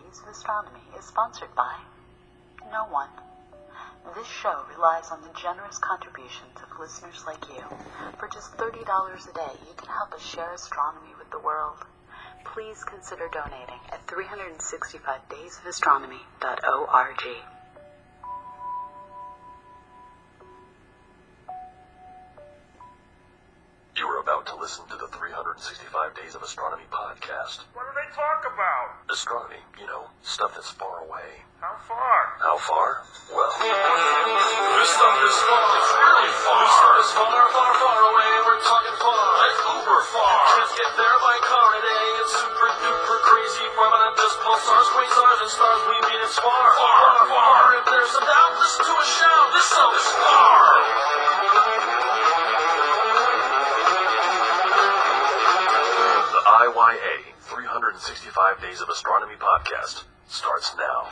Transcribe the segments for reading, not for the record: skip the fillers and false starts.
Days of Astronomy is sponsored by no one. This show relies on the generous contributions of listeners like you. For just $30 a day, you can help us share astronomy with the world. Please consider donating at 365daysofastronomy.org. You are about to listen to the 365 Days of Astronomy podcast. What do they talk about? Astronomy, stuff that's far away. How far? How far? Well, This stuff is far. It's really far. This stuff is far, far, far away. We're talking far. Like uber far. Can't get there by car today. It's super duper crazy. Far beyond just pulsars, quasars, and stars. We mean it's far, Far, far. If there's a doubt, listen to us shout. This stuff is far. The IYA 365 Days of Astronomy podcast starts now.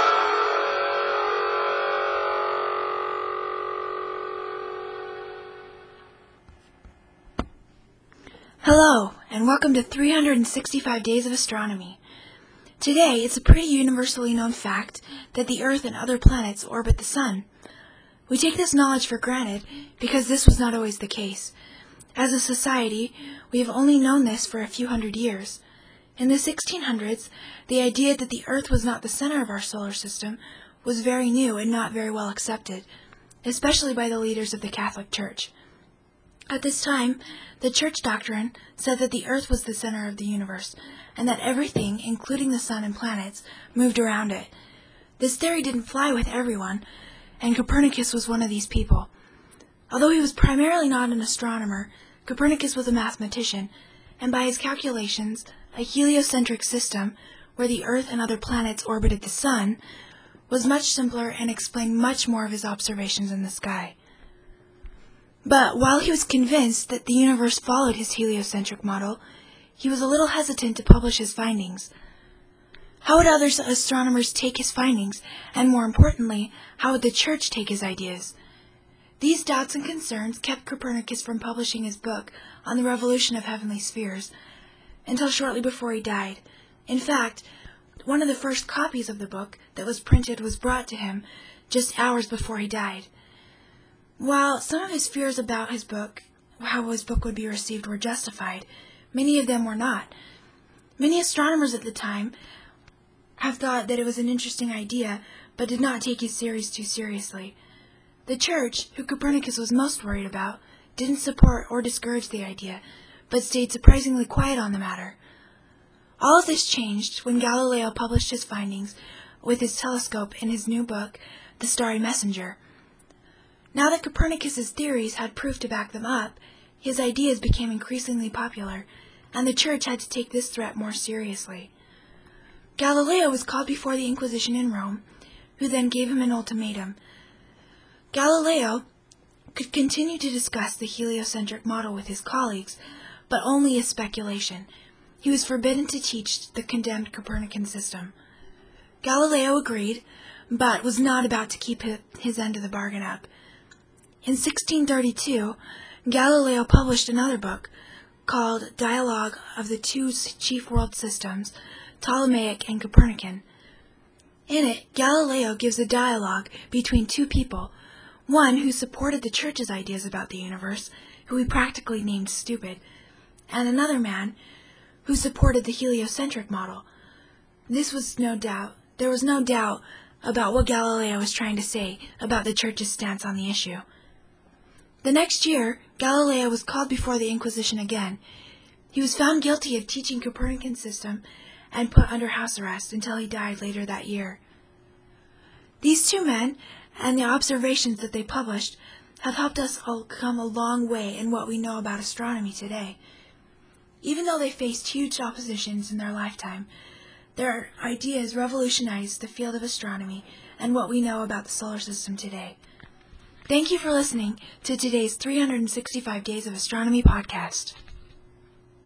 Hello, and welcome to 365 Days of Astronomy. Today, it's a pretty universally known fact that the Earth and other planets orbit the Sun. We take this knowledge for granted because this was not always the case. As a society, we have only known this for a few hundred years. In the 1600s, the idea that the Earth was not the center of our solar system was very new and not very well accepted, especially by the leaders of the Catholic Church. At this time, the church doctrine said that the Earth was the center of the universe, and that everything, including the sun and planets, moved around it. This theory didn't fly with everyone, and Copernicus was one of these people. Although he was primarily not an astronomer, Copernicus was a mathematician, and by his calculations, a heliocentric system, where the Earth and other planets orbited the Sun, was much simpler and explained much more of his observations in the sky. But while he was convinced that the universe followed his heliocentric model, he was a little hesitant to publish his findings. How would other astronomers take his findings, and more importantly, how would the Church take his ideas? These doubts and concerns kept Copernicus from publishing his book on the revolution of heavenly spheres until shortly before he died. In fact, one of the first copies of the book that was printed was brought to him just hours before he died. While some of his fears about how his book would be received, were justified, many of them were not. Many astronomers at the time have thought that it was an interesting idea, but did not take his theories too seriously. The Church, who Copernicus was most worried about, didn't support or discourage the idea, but stayed surprisingly quiet on the matter. All of this changed when Galileo published his findings with his telescope in his new book, The Starry Messenger. Now that Copernicus's theories had proof to back them up, his ideas became increasingly popular, and the Church had to take this threat more seriously. Galileo was called before the Inquisition in Rome, who then gave him an ultimatum. Galileo could continue to discuss the heliocentric model with his colleagues, but only as speculation. He was forbidden to teach the condemned Copernican system. Galileo agreed, but was not about to keep his end of the bargain up. In 1632, Galileo published another book called Dialogue of the Two Chief World Systems, Ptolemaic and Copernican. In it, Galileo gives a dialogue between two people, one who supported the Church's ideas about the universe, who he practically named stupid, and another man who supported the heliocentric model. There was no doubt about what Galileo was trying to say about the Church's stance on the issue. The next year, Galileo was called before the Inquisition again. He was found guilty of teaching Copernican system and put under house arrest until he died later that year. These two men, and the observations that they published, have helped us all come a long way in what we know about astronomy today. Even though they faced huge oppositions in their lifetime, their ideas revolutionized the field of astronomy and what we know about the solar system today. Thank you for listening to today's 365 Days of Astronomy podcast.